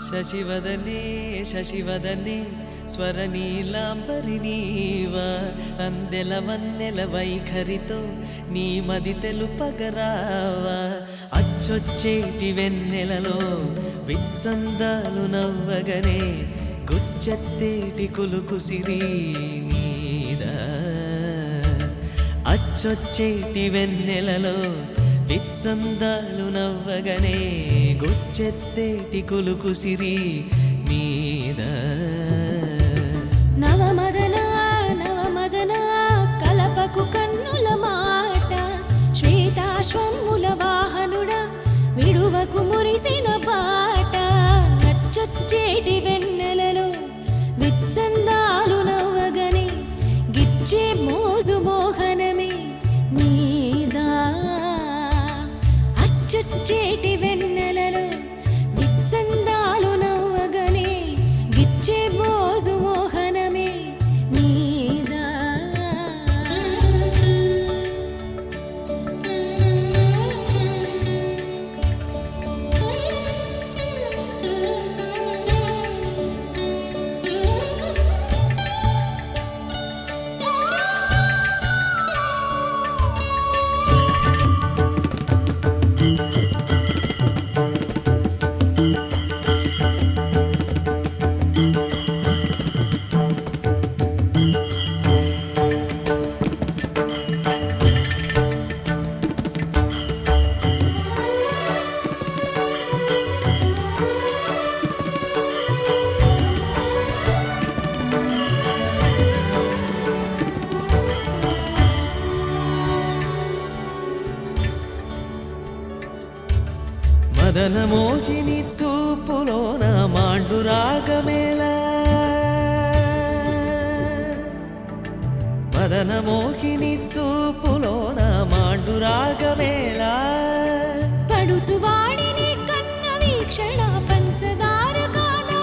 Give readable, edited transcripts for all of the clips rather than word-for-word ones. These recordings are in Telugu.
శశివదనే శశివదనే స్వరనీలాంబరి నీవ సందెల వన్నెల వైఖరితో నీ మది తెలుపగరావా అచ్చొచ్చేటి వెన్నెలలో విత్సందాలు నవ్వగనే గుచ్చెత్తేటి కులుకు సిరి నీదా అచ్చొచ్చేటి వెన్నెలలో విత్సందాలు నవ్వగనే గుచ్చెత్తేటి కులుకు సిరి నీదా నవమదనా నవమదనా కలపకు కన్నుల మాట శ్వేతాశ్వముల వాహనుడా విడువకు మురిసిన బాట అచ్చొచ్చేటి వెన్నెలలో విత్సందాలు నవ్వగనే గిచ్చే మోజు మోహనమే నీదా అచ్చొచ్చేటి వెన్నెలలో విత్సందాలు నవ్వగనే గిచ్చే మోజు మోహనమే నీదా మదన మోహిని చూపులోన మాండు రాగమేలా మదన మోహిని చూపులోన మాండు రాగమేలా పడుచు వాడిని కన్న వీక్షణ పంచదార కాదా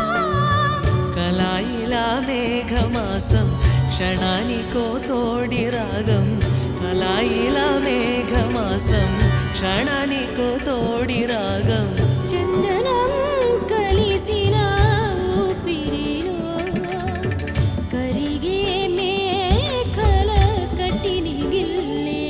కలాయిలా మేఘమాసం క్షణానికో తోడి రాగం కలాయిలా మేఘమాసం క్షణానికో తోడి రాగం చందనం కలిసిన ఊపిరిలో కరిగే మేకల కట్టిని గిల్లే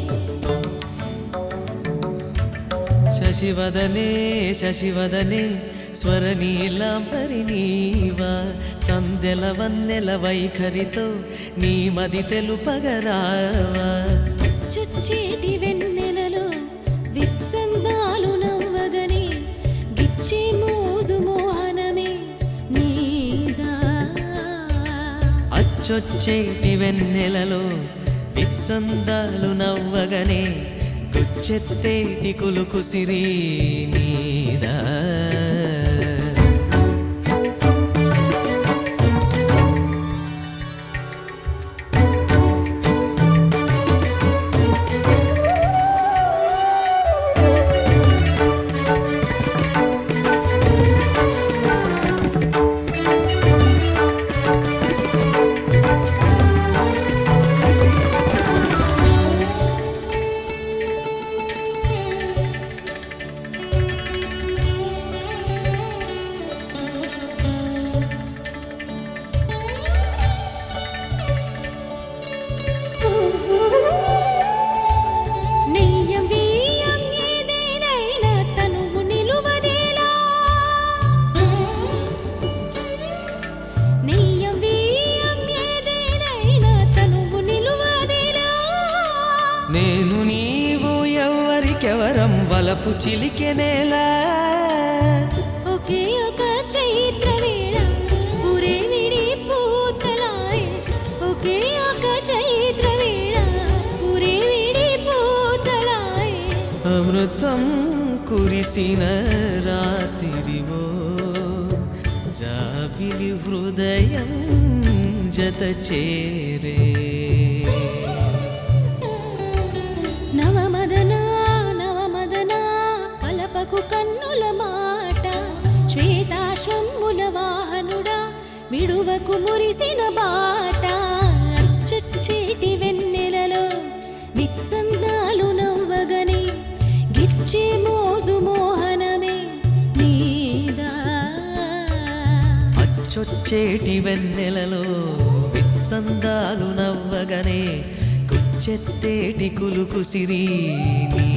శశివదనే శశివదనే స్వరనీలాంబరి నీవా సందెల వన్నెల వైఖరితో నీ మది తెలుపగరావా చుచ్చేటి వెన్నెలలో విత్సందాలు నవ్వగనే గిచ్చే మోజు మోహనమే నీదా అచ్చొచ్చేటి వెన్నెలలో విత్సందాలు నవ్వగనే గుచ్చెత్తేటి కులుకు సిరి నీదా నేను నీవు ఎవ్వరికెవరం వలపు చిలికెనేలా ఒకే ఒక చైత్ర వేళ పురే విడి పూతలాయే ఒకే ఒక చైత్ర వేళ పురే విడి పూతలాయే అమృతం కురిసిన రాత్రివో జాబిలి హృదయం జత చేరే నవమదనా నవమదనా కలపకు కన్నుల మాట శ్వేతాశ్వముల వాహనుడా విడువకు మురిసిన బాట అచ్చొచ్చేటి వెన్నెలలో విత్సందాలు నవ్వగనే గిచ్చే మోజు మోహనమే నీదా విచ్చుకొచ్చేటి వెన్నెలలో విత్సందాలు నవ్వగనే గుచ్చెత్తేటి కులుకు సిరి నీ